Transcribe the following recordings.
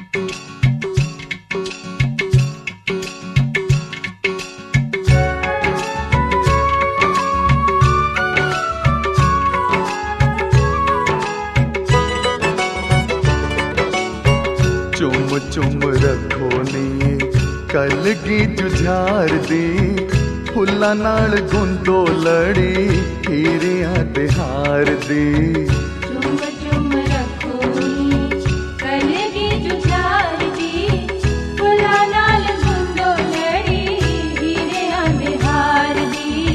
चुम चुम रखो नी कलगी जुझार दी फुल्लां नाल गुंदो लड़ी हीरियां ते हार दी। चुम चुम रखो नी कलगी जुझार दी फुल्लां नाल गुंदो लड़ी हीरियां ते हार दी।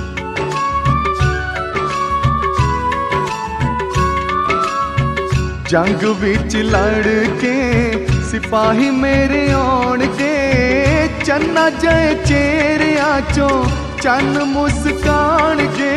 जंग विच लड़ के सिपाही मेरे आउणगे चन्ना जय चेहरिया चो चन्न मुस्काणगे।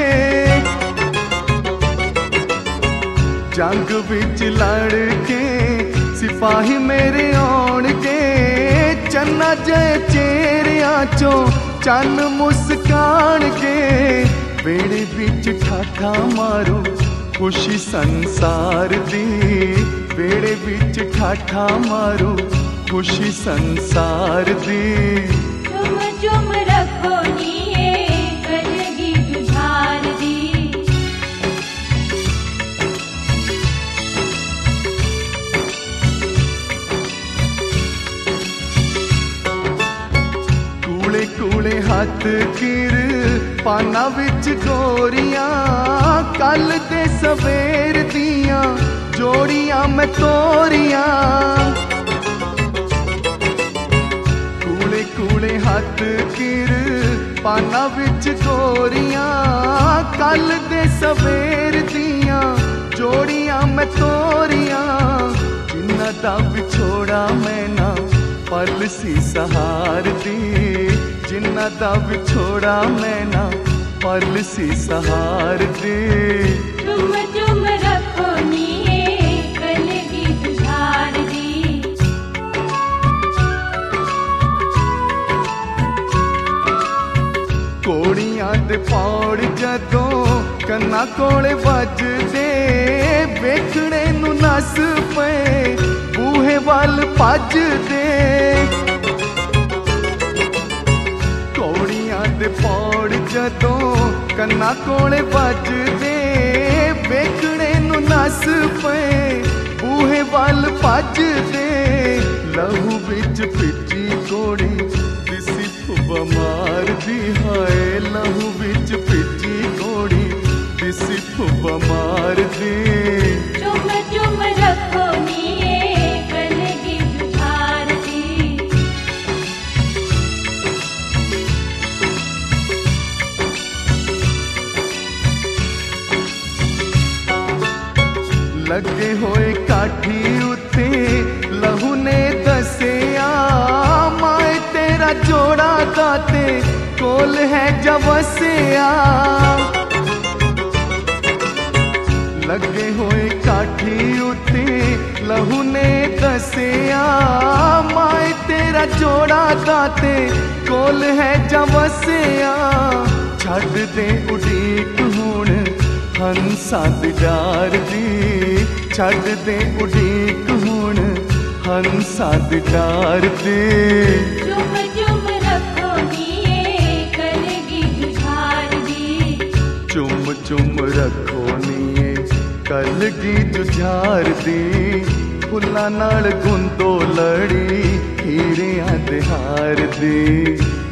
जंग विच लड़ के सिपाही मेरे आउणगे चन्ना जय चेहरिया चो चन्न मुस्काणगे। बेड़े विच ठाठा मारू खुशी संसार दी बेड़े विच ठाठा मारू खुशी संसार दी। चुम चुम रखो नी कलगी जुझार दी। कूले कूले हाथ गिर पाना विच गोरियां कल दे सवेर दियां जोड़ियां मैं तोरियां। कूले कूले हाथ गिर पाना विच गोरियां कल दे सवेर दियां जोड़ियां मैं तोरियां। जिन्ना दा विछोड़ा मैं ना पल सी सहार दी जिन्ना दा विछोड़ा मैं ना पल सी सहार दी। चुम चुम रखो नी कलगी जुझार दी। कोड़ियां दे पौड़ जदों कन्ना कोले वजदे वेखणे नू नस पे बूहे वल भजदे। कोड़ियां दे पौड़ जदों कन्ना कोले वजदे वेखणे नू नस पे बूहे वल भजदे। लहू विच फिजी कोड़ी दिसी फुब्बा मारदी हाय लहू विच फिजी कोड़ी दिसी फुब्बा मारदी। चुम चुम रखो नी कलगी जुझार दी। लगे होए काठी उत्ते लहू ने दसिया माए तेरा जोड़ा दाते कोल है जवसिया। लगे होए काठी उत्ते लहू ने दसिया माए तेरा जोड़ा दाते कोल है जवसिया। छड़ दे उड़ीक हुण हंसां दी डार दी छड़ दे उड़ीक हुण हंसां दी डार दी। चुम चुम रखो नी कलगी जुझार दी। चुम चुम रखो नी कलगी जुझार दी फुल्लां नाल गुंदो लड़ी हीरियां ते हार दी।